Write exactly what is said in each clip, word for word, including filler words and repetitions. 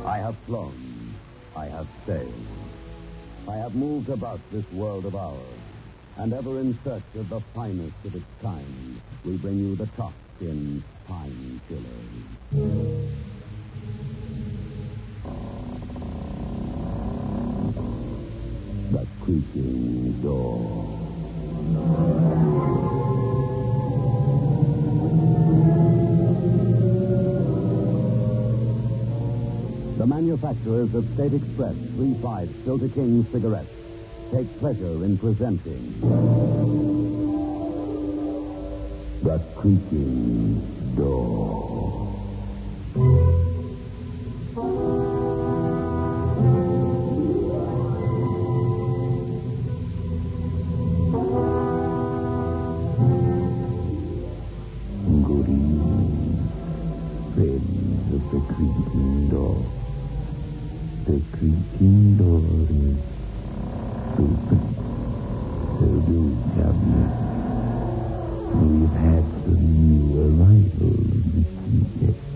I have flown. I have sailed. I have moved about this world of ours. And ever in search of the finest of its kind, we bring you the top in Time Killers. The creaking door. The manufacturers of State Express three five Filter King cigarettes take pleasure in presenting The Creaking Door. Good evening, friends of The Creaking Door. The creaking door is open. So do come. We've had some new arrivals this evening.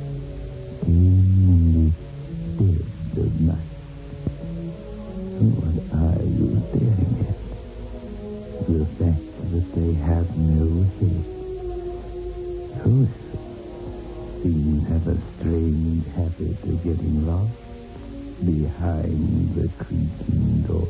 In the dead of night. What are you staring at? The fact that they have no head. Who seems have a strange habit of getting lost behind the creaking door.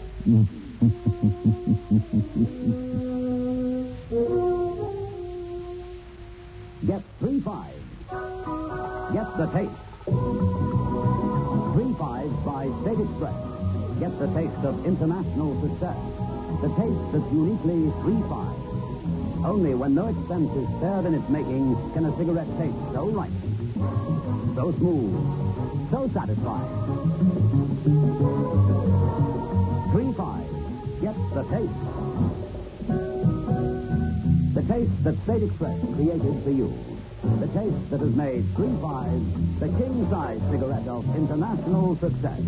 Get three five. Get the taste. three five by State Express. Get the taste of international success. The taste that's uniquely three five. Only when no expense is spared in its making can a cigarette taste so right, so smooth, so satisfying. three five. Get the taste. The taste that State Express created for you. The taste that has made three five the king-size cigarette of international success.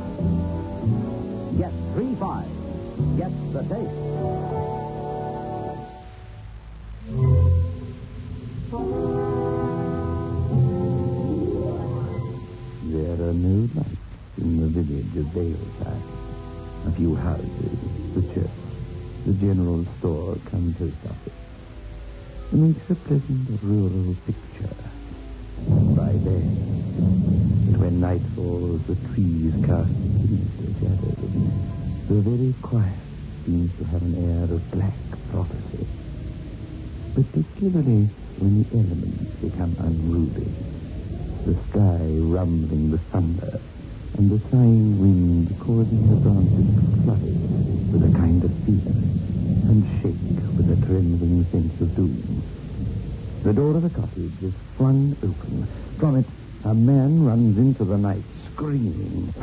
Get three five. Get the taste. There are no lights in the village of Daleside. A few houses, the church, the general store, come post office. It makes a pleasant rural picture. By then, but when night falls, the trees cast sinister shadows. The very quiet seems to have an air of black prophecy. Particularly when the elements become unruly. The sky rumbling with thunder, and the sighing wind causing the branches to flutter with a kind of fear, and shake with a trembling sense of doom. The door of the cottage is flung open. From it, a man runs into the night, screaming.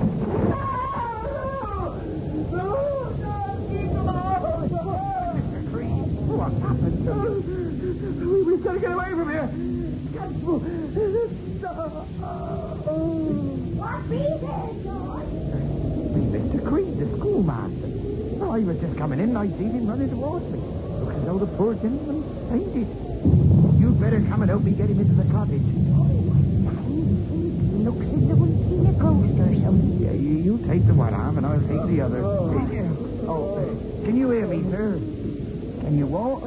What happened to you? We've got to get away from here. Constable, stop. What be there, George? Be Mister Creed, the schoolmaster. Oh, I was just coming in and I see him running towards me. Looks as though the poor gentleman fainted. You'd better come and help me get him into the cottage. Looks as though we've seen a ghost or something. Yeah, you, you take the one arm and I'll take the other. Oh, oh uh, can you hear me, sir? Can you walk?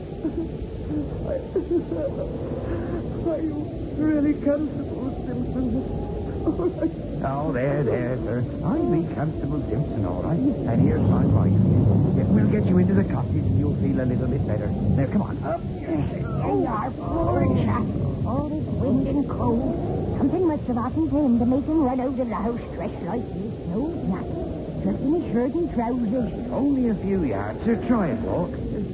Are you really Constable Simpson? Oh, there, there, sir. I'm me, Constable Simpson, all right. And here's my wife. Yeah, we'll get you into the cottage and you'll feel a little bit better. Now, come on. Up. There you are, poor chap. All this wind and cold. Something must have happened to him to make him run out of the house dressed like this. No, nothing. Just in his shirt and trousers. Only a few yards, sir. Try and walk.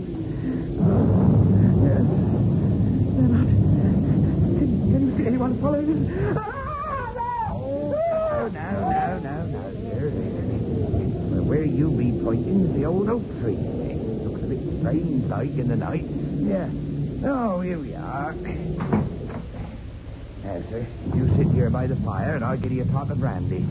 Yes. They're not. Can, can you see anyone following us? Ah, no! No, no, no, no, sir. Well, where you be pointing is the old oak tree. Looks a bit strange like in the night. Yeah. Oh, here we are. Now, sir, you sit here by the fire and I'll give you a pot of brandy.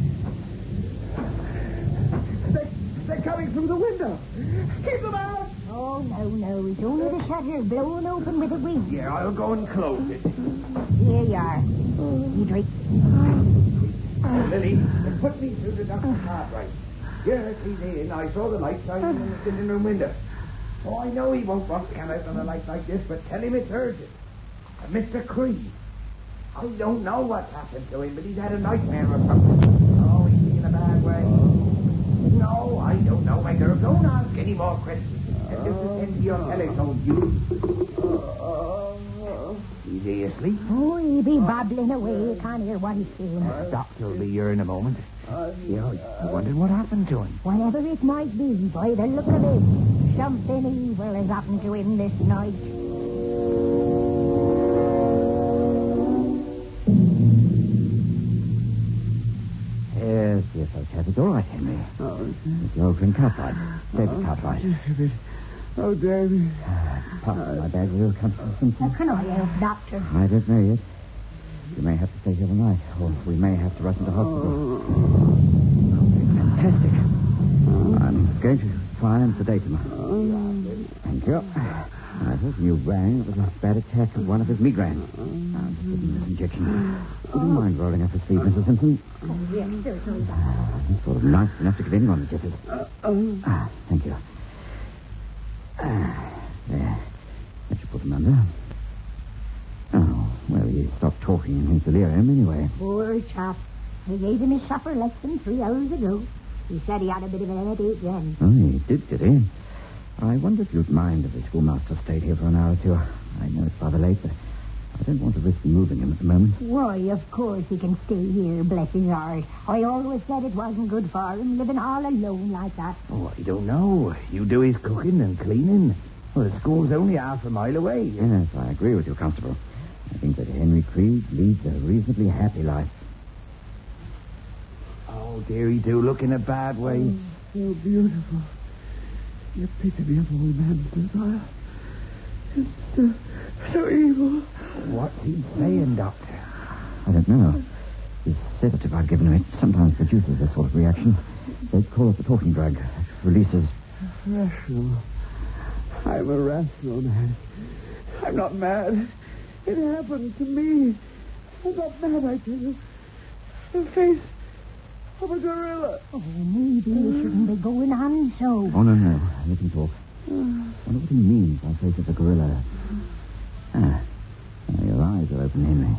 They, they're coming through the window. Keep them out! Oh, no, no. It's only the shutter blowing open with the wind. Yeah, I'll go and close it. Here you are. You drink. Oh, Lily, put me through the doctor's card, right? Yes, he's in. I saw the light shining in the sitting room window. Oh, I know he won't want to come out on a light like this, but tell him it's urgent. Uh, Mister Creed. I don't know what's happened to him, but he's had a nightmare or something. Oh, he's in a bad way. No, I don't know, my girl. Don't ask any more questions. And just attend to your telephone, you. Is he asleep? Oh, he be babbling away. You can't hear what he's saying. The doctor will be here in a moment. Yeah, I wondered what happened to him. Whatever it might be, by the look of it, something evil has happened to him this night. Yes, yes, I'll it's all right, Henry. Oh, it's your old friend Cartwright. David Cartwright. David. Oh, David. Uh, Part my bag will come to Simpson. How can I help, Doctor? I don't know yet. You may have to stay here the night, or we may have to rush into hospital. Oh, fantastic. I'm going to try and sedate him. Thank you. I thought you rang. It was a bad attack of one of his migraines. I'll just give him this injection. Would you mind rolling up his sleeve, Missus Simpson? Oh, yes, certainly. Ah, it's sort of nice enough to give anyone the jitters. Ah, thank you. Ah, there. That should put him under. Oh, well, he stopped talking in his delirium anyway. Poor chap. I gave him his supper less than three hours ago. He said he had a bit of a headache then. Oh, he did, did he? I wonder if you'd mind if the schoolmaster stayed here for an hour or two. I know it's rather late, but I don't want to risk moving him at the moment. Why, of course he can stay here, bless his heart. I always said it wasn't good for him, living all alone like that. Oh, I don't know. You do his cooking and cleaning. Well, the school's only half a mile away. Yes, I agree with you, Constable. I think that Henry Creed leads a reasonably happy life. Oh, dear, he do look in a bad way. So beautiful. The epitome of all man's desire. It's uh, so evil. What's he saying, Doctor? I don't know. The sedative I've given him, it sometimes produces this sort of reaction. They call it the talking drug. It releases... Rational. I'm a rational man. I'm not mad. It happened to me. I'm not mad, I tell you. The face of a gorilla. Oh, maybe he shouldn't be going on so. Oh, no, no. Let him talk. I wonder what he means by face of a gorilla. Ah, now your eyes are open, Henry.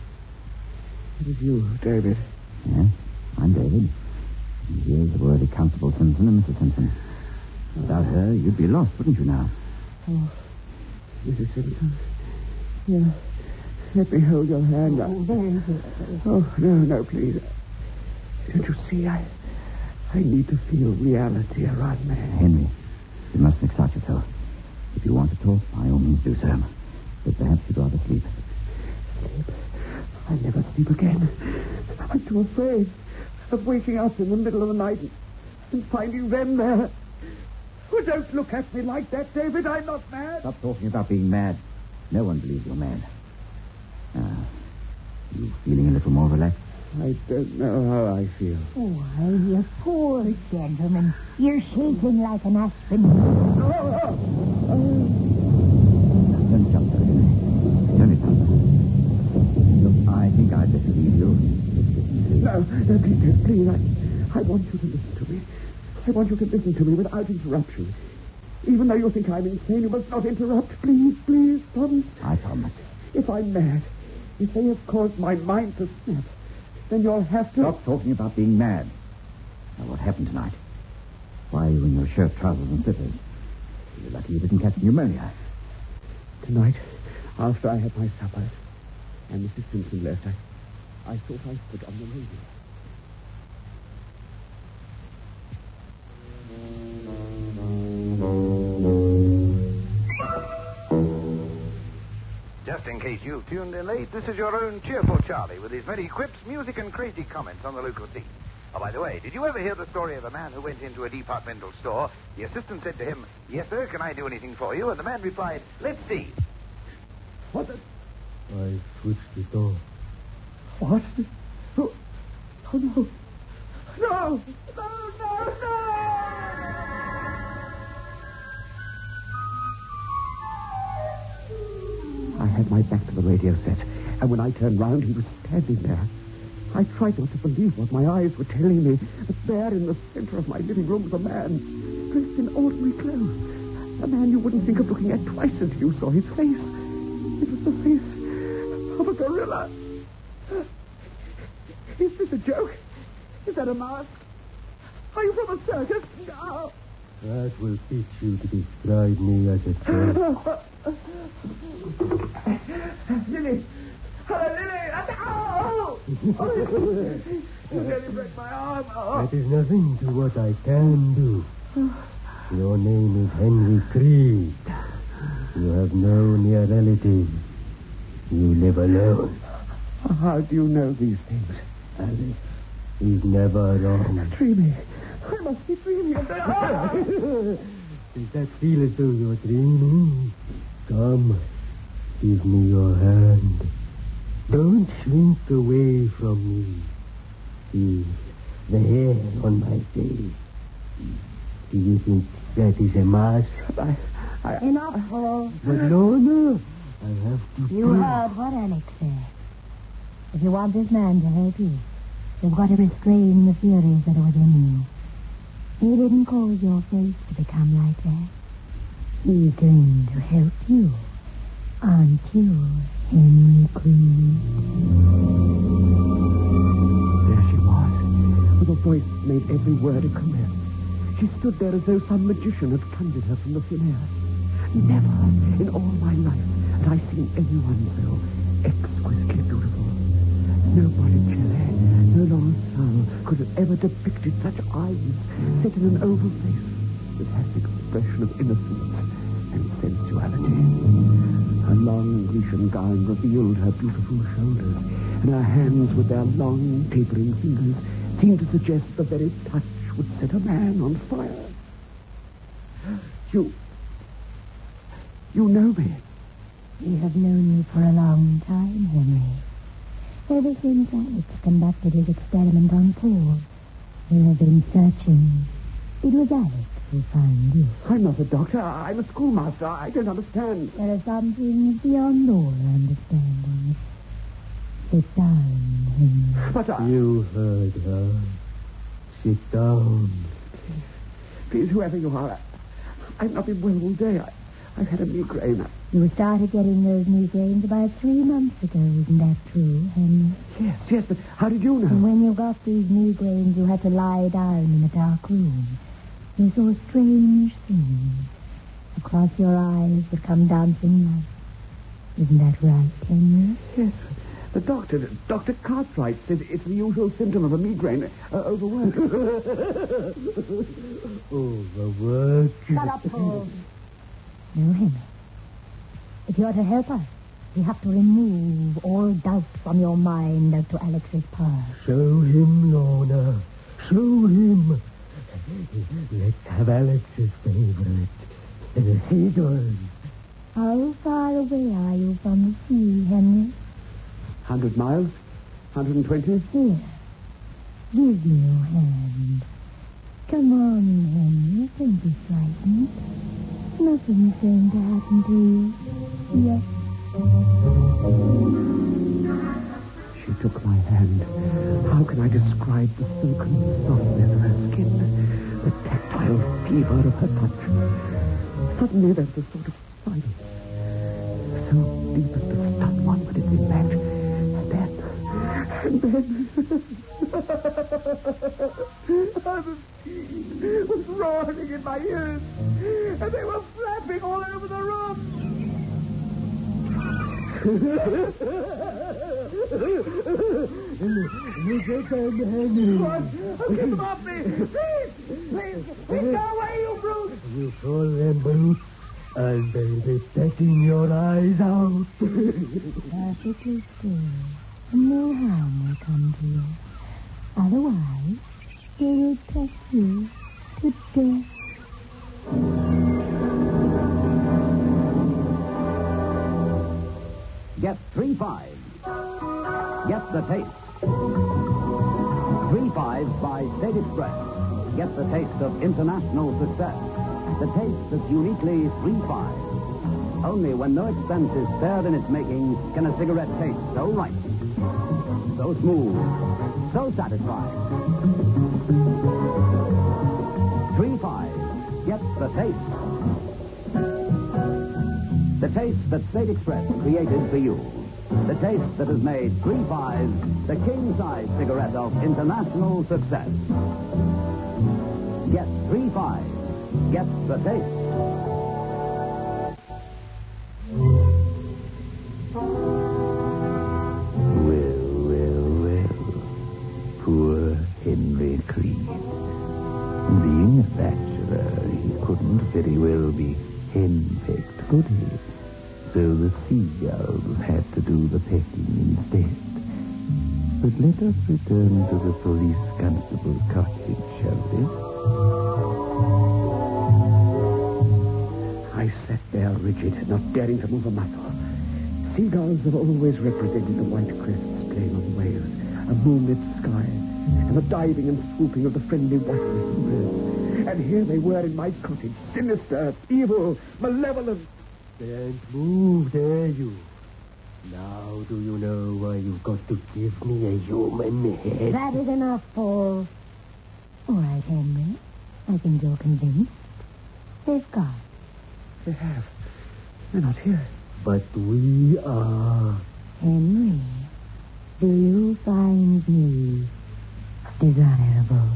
It is you, David. Yes, I'm David. And here's the worthy Constable Simpson and Missus Simpson. Without her, you'd be lost, wouldn't you now? Oh, Missus Simpson. Yeah. Let me hold your hand. Oh, very good. Oh, no, no, please. Don't you see, I I need to feel reality around me. Henry, you mustn't excite yourself. If you want to talk, by all means do so. But perhaps you'd rather sleep. Sleep? I'll never sleep again. I'm too afraid of waking up in the middle of the night and finding them there. Oh, don't look at me like that, David. I'm not mad. Stop talking about being mad. No one believes you're mad. Ah, you feeling a little more relaxed? I don't know how I feel. Why, you poor gentleman. You're shaking like an aspen. Oh, oh, oh. Don't jump so, Henry. It's only thunder. Look, I think I'd better leave you. No, no, please, please. I, I want you to listen to me. I want you to listen to me without interruption. Even though you think I'm insane, you must not interrupt. Please, please, promise. I promise. If I'm mad, if they have caused my mind to snap, then you'll have to... Stop talking about being mad. Now, what happened tonight? Why are you in your shirt, trousers, and slippers? You're lucky you didn't catch pneumonia. Tonight, after I had my supper, and Missus Simpson left, I, I thought I stood on the radio. Just in case you've tuned in late, this is your own cheerful Charlie with his many quips, music, and crazy comments on the local scene. Oh, by the way, did you ever hear the story of a man who went into a departmental store? The assistant said to him, "Yes, sir, can I do anything for you?" And the man replied, "Let's see." What the... I switched it off. What? Oh, oh no. No! No, no, no! I had my back to the radio set, and when I turned round, he was standing there. I tried not to believe what my eyes were telling me. But there in the center of my living room was a man, dressed in ordinary clothes. A man you wouldn't think of looking at twice until you saw his face. It was the face of a gorilla. Is this a joke? Is that a mask? Are you from a circus? No. That will teach you to describe me as a child. Lily! Hello, Lily! Oh! Oh, you nearly broke my arm. Oh. That is nothing to what I can do. Your name is Henry Creed. You have no near relatives. You live alone. How do you know these things? Alice is never wrong. Dreaming. I must be dreaming. Does that feel as though you're dreaming? Come, give me your hand. Don't shrink away from me. See the hair on my face. Do you think that is a mask? I, I, Enough, Paul. But no, no. I have to You prove- heard what Alex said. If you want this man to help you, you've got to restrain the furies that are within you. He didn't cause your face to become like that. He's going to help you. Aren't you, Henry Creed? There she was, with a voice that made every word a caress. She stood there as though some magician had conjured her from the thin air. Never in all my life had I seen anyone so exquisitely beautiful. No Botticelli, no Laurent could have ever depicted such eyes set in an oval face that had the expression of innocence and sensuality. Her long Grecian gown revealed her beautiful shoulders, and her hands with their long tapering fingers seemed to suggest the very touch would set a man on fire. You... You know me. We have known you for a long time, Henry. Ever since Alex conducted his experiment on Paul, we have been searching. It was Alex who found you. I'm not a doctor. I'm a schoolmaster. I don't understand. There are some things beyond all understanding. Sit down, Henry. But I... You heard her. Sit down. Please, whoever you are, I've not been well all day. I, I've had a migraine. You started getting those migraines about three months ago, isn't that true, Henry? Yes, yes, but how did you And know? when you got these migraines, you had to lie down in a dark room. You saw strange things. Across your eyes would come dancing lights. Isn't that right, Henry? Yes. The doctor, Doctor Cartwright, says it's the usual symptom of a migraine. Uh, overwork. Overwork. Shut up, Paul. No, Henry. If you're to help us, we have to remove all doubt from your mind as to Alex's power. Show him, Lorna. Show him. Let's have Alex's favorite. The seagull. How far away are you from the sea, Henry? Hundred miles? Hundred and twenty? Here. Give me your hand. Come on, Henry. Don't be frightened. Nothing's going to happen to you. Yes. She took my hand. How can I describe the silken softness of her skin? The tactile fever of her touch? Suddenly there was a sort of silence. So deep as to stun one when it's in bed. And then... And then... The was roaring in my ears. And they were flapping all over the room. You get them, Henry. What? Oh, get them off me! Please! Please! Please go away, you brute! You call them brutes, and they'll be petting your eyes out. Perfectly still. No harm will come to you. Otherwise, they will peck you to death. Get three fives. Get the taste. Three fives by State Express. Get the taste of international success. The taste that's uniquely three fives. Only when no expense is spared in its making can a cigarette taste so right, so So smooth. So satisfying. Three Fives. Get the taste. The taste that State Express created for you. The taste that has made Three Fives the king-size cigarette of international success. Get Three Fives. Get the taste. Well, well, well. Poor Henry Creed. Being a bachelor, he couldn't very well be henpecked, could he? So the seagulls had to do the pecking instead. But let us return to the police constable's cottage, shall we? I sat there rigid, not daring to move a muscle. Seagulls have always represented the white crests playing on the waves, a moonlit sky, and the diving and swooping of the friendly whiteness birds. And here they were in my cottage, sinister, evil, malevolent. Can't move, dare you? Now do you know why you've got to give me a human head? That is enough, Paul. All right, Henry. I think you're convinced. They've gone. They have. They're not here. But we are. Henry, do you find me desirable?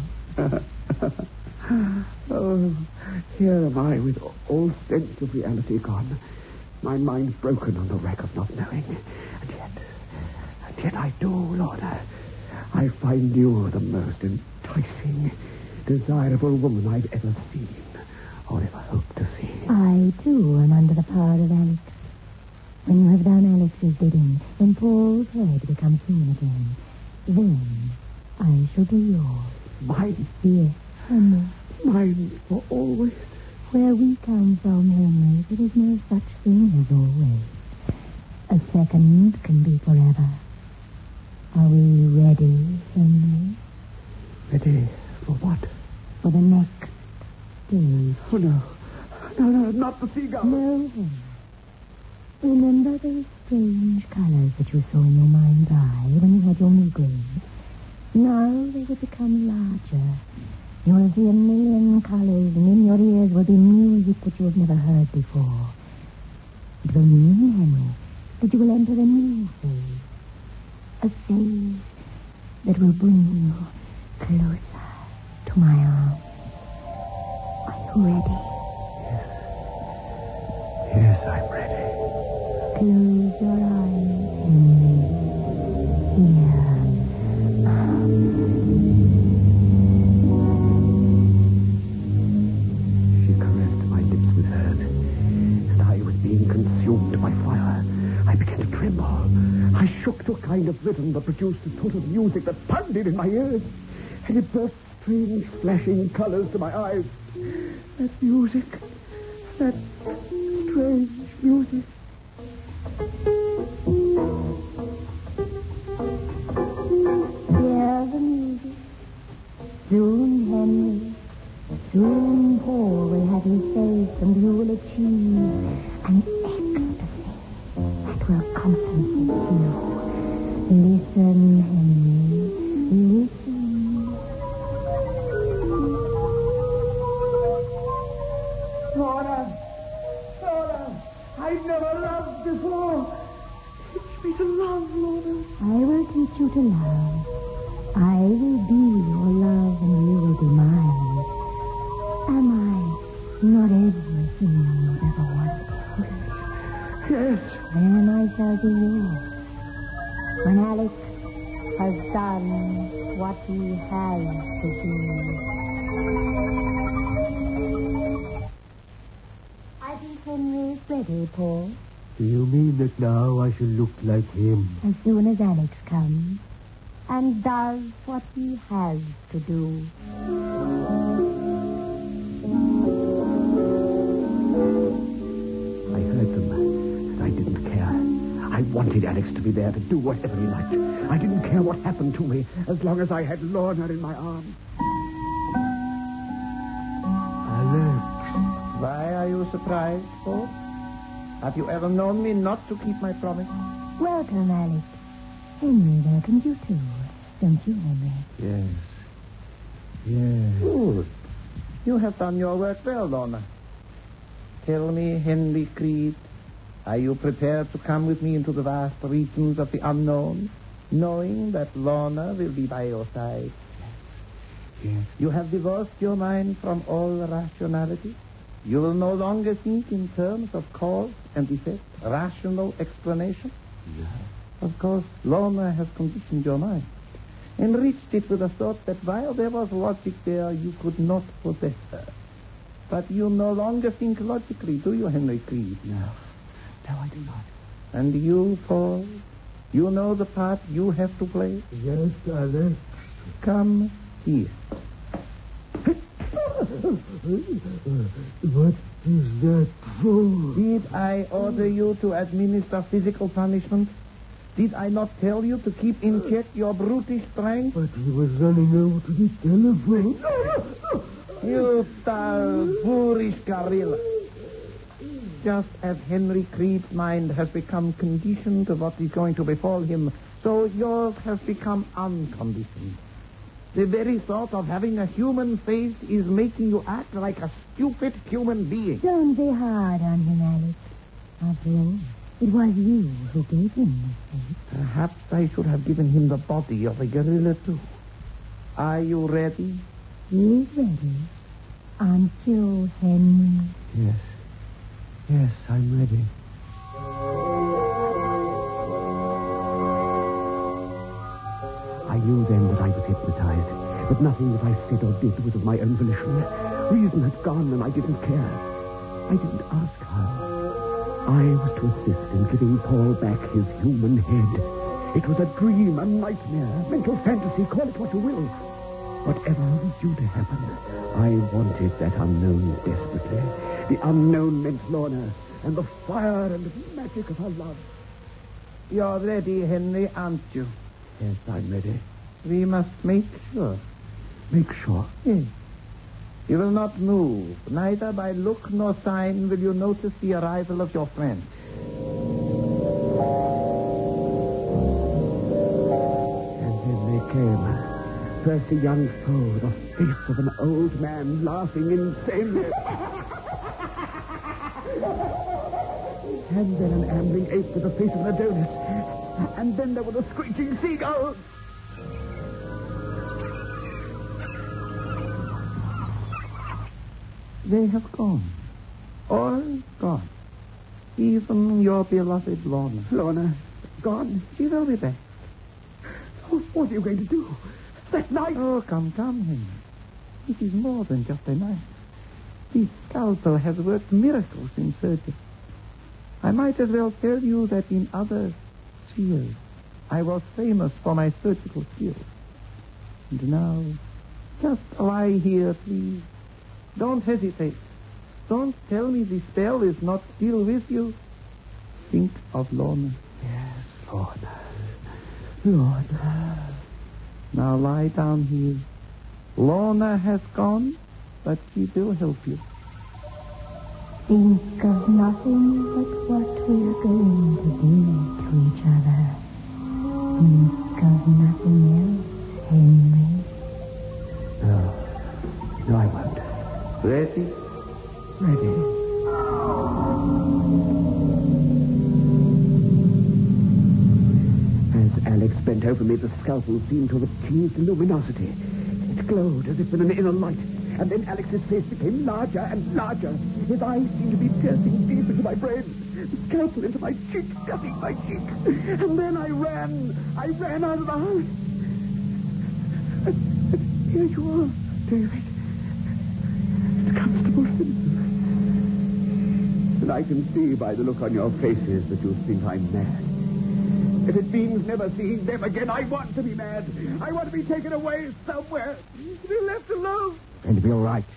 Oh, here am I with all sense of reality gone. My mind broken on the wreck of not knowing. And yet, and yet I do, Lorna. I find you the most enticing, desirable woman I've ever seen, or ever hoped to see. I, too, am under the power of Alex. When you have done Alex's bidding, when Paul's head becomes human again, then I shall be yours. Mine? Yes, Henry. Mine for always. Where we come from, Henry, there is no such thing as always. A second can be forever. Are we ready, Henry? Ready for what? For the next stage. Oh, no. No, no, not the seagull. No, Henry. Remember those strange colors that you saw in your mind's eye when you had your migraine? Now they will become larger. You will see a million colors, and in your ears will be music that you have never heard before. It will mean, Henry, that you will enter a new phase. A phase that will bring you closer to my arms. Are you ready? Yes, I'm ready. Close your eyes, Henry. Here. She caressed my lips with hers, and I was being consumed by fire. I began to tremble. I shook to a kind of rhythm that produced a sort of music that pounded in my ears, and it burst strange flashing colors to my eyes. That music, that strange music. Hear the music. Soon, Henry. Soon Paul will have his face, and you will achieve an ecstasy that will compensate you. Listen, Henry. Listen. Lorna! Lorna! I've never loved before. Teach me to love, Lorna. I will teach you to love. I will be your love, and you will be mine. Am I not everything you ever wanted? Yes. Then I shall be yours. When Alex has done what he has to do. I think Henry is ready, Paul. Do you mean that now I shall look like him? As soon as Alex comes and does what he has to do. I heard them, and I didn't care. I wanted Alex to be there to do whatever he liked. I didn't care what happened to me as long as I had Lorna in my arms. Alex. Why are you surprised, Paul? Have you ever known me not to keep my promise? Welcome, Alex. Henry welcomes you too, don't you, Henry? Yes. Yes. Good. You have done your work well, Lorna. Tell me, Henry Creed, are you prepared to come with me into the vast regions of the unknown, knowing that Lorna will be by your side? Yes. You have divorced your mind from all rationality. You will no longer think in terms of cause and effect, rational explanation. Yes. Of course, Lorna has conditioned your mind, enriched it with a thought that while there was logic there, you could not possess her. But you no longer think logically, do you, Henry Creed? No. No, I do not. And you, Paul, you know the part you have to play? Yes, Alex. Come here. What is that for? Did I order you to administer physical punishment? Did I not tell you to keep in check your brutish strength? But he was running over to the telephone. You dull, boorish gorilla. Just as Henry Creed's mind has become conditioned to what is going to befall him, so yours has become unconditioned. The very thought of having a human face is making you act like a stupid human being. Don't be hard on him, Alex. After all, it was you who gave him this face. Perhaps I should have given him the body of a gorilla, too. Are you ready? He's ready. Aren't you, Henry? Yes. Yes, I'm ready. I knew then that I was hypnotized, but nothing that I said or did was of my own volition. Reason had gone, and I didn't care. I didn't ask how. I was to assist in giving Paul back his human head. It was a dream, a nightmare, mental fantasy, call it what you will. Whatever was due to happen, I wanted that unknown desperately. The unknown meant Lorna, and the fire and magic of her love. You're ready, Henry, aren't you? Yes, I'm ready. We must make sure. Make sure. Yes. You will not move. Neither by look nor sign will you notice the arrival of your friend. And then they came. First a young foe, the face of an old man laughing insanely. And then an ambling ape with the face of an Adonis. And then there was a screeching seagull. They have gone. All gone. Even your beloved Lorna. Lorna, gone. She will be back. Oh, what are you going to do? That knife? Oh, come, come, Henry. It is more than just a knife. This scalpel has worked miracles in surgery. I might as well tell you that in other spheres, I was famous for my surgical skill. And now, just lie here, please. Don't hesitate. Don't tell me the spell is not still with you. Think of Lorna. Yes, Lorna. Lorna. Now lie down here. Lorna has gone, but she will help you. Think of nothing but what we're going to do to each other. Think of nothing else, Henry. No. No, I won't. Ready? Ready. As Alex bent over me, the scalpel seemed to have achieved luminosity. It glowed as if in an inner light. And then Alex's face became larger and larger. His eyes seemed to be piercing deep into my brain. The scalpel into my cheek, cutting my cheek. And then I ran. I ran out of the house. And, and here you are, David. It's Constable Simpson. And I can see by the look on your faces that you think I'm mad. If it means never seeing them again, I want to be mad. I want to be taken away somewhere. To be left alone. Going to be all right.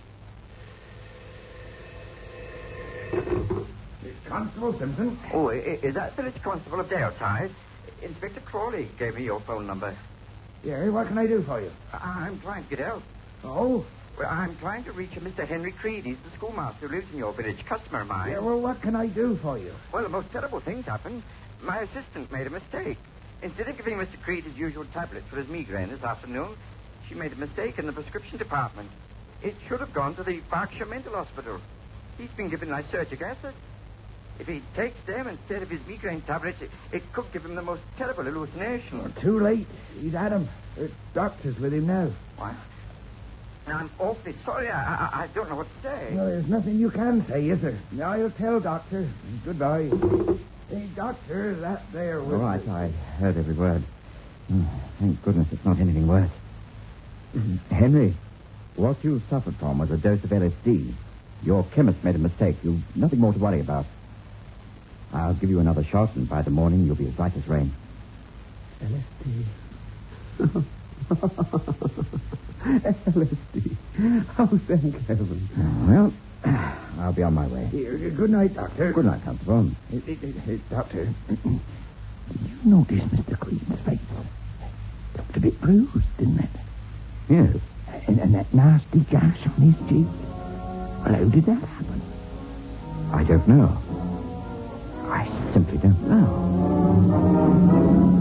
Constable Simpson? Oh, is that the village constable of Daleside? Inspector Crawley gave me your phone number. Yeah, what can I do for you? I'm trying to get help. Oh? Well, I'm trying to reach a Mister Henry Creed. He's the schoolmaster who lives in your village, customer of mine. Yeah, well, what can I do for you? Well, the most terrible thing's happened. My assistant made a mistake. Instead of giving Mister Creed his usual tablet for his migraine this afternoon, she made a mistake in the prescription department. It should have gone to the Berkshire Mental Hospital. He's been given lysergic acid. If he takes them instead of his migraine tablets, it, it could give him the most terrible hallucination. Well, too late. He's had him. The doctor's with him now. What? Now, I'm awfully sorry. I, I, I don't know what to say. Well, there's nothing you can say, is there? Now, I'll tell Doctor. Goodbye. Hey, Doctor, that there was... All right, I heard every word. Oh, thank goodness it's not anything worse. Henry, what you suffered from was a dose of L S D. Your chemist made a mistake. You've nothing more to worry about. I'll give you another shot, and by the morning you'll be as right as rain. L S D. L S D. Oh, thank heaven. Well, I'll be on my way. Here, good night, Doctor. Good night, Constable. Hey, hey, hey, hey, Doctor, did you notice Mister Creed's face? Looked a bit bruised, didn't it? Yes. And, and that nasty gash on his cheek. Well, how did that happen? I don't know. I simply don't know.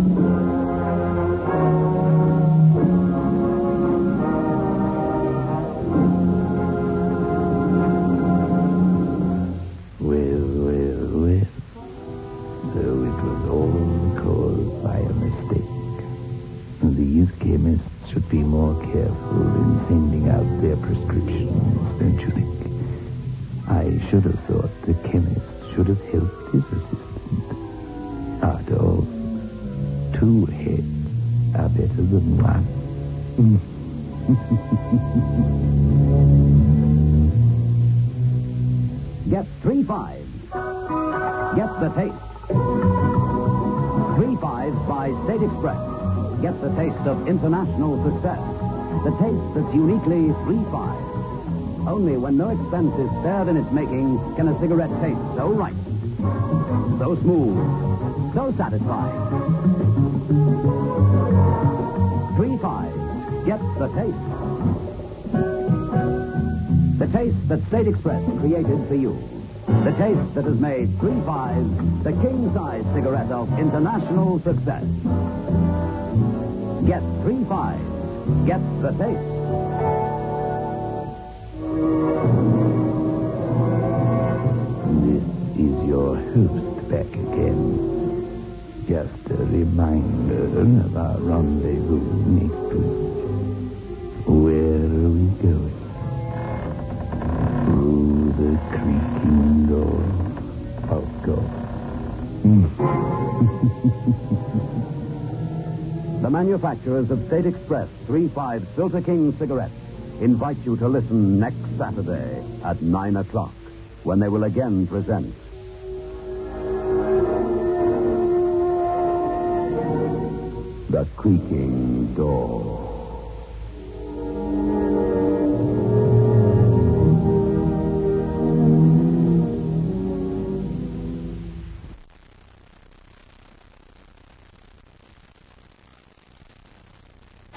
Well, well, well. So it was all caused by a mistake. These chemists should be more careful in sending out their prescriptions, don't you think? I should have thought the chemist should have helped his assistant. After all, two heads are better than one. Get three fives. Get the taste. Three fives by State Express. Get the taste of international success. The taste that's uniquely three fives. Only when no expense is spared in its making can a cigarette taste so right, so smooth, so satisfying. Three fives. Get the taste. The taste that State Express created for you. The taste that has made three fives the king-size cigarette of international success. Get three fives. Get the taste. This is your host back again. Just a reminder of our rendezvous next week. Where are we going? Through the creaking door, of course. The manufacturers of State Express three fives Filter King cigarettes invite you to listen next Saturday at nine o'clock when they will again present The Creaking Door.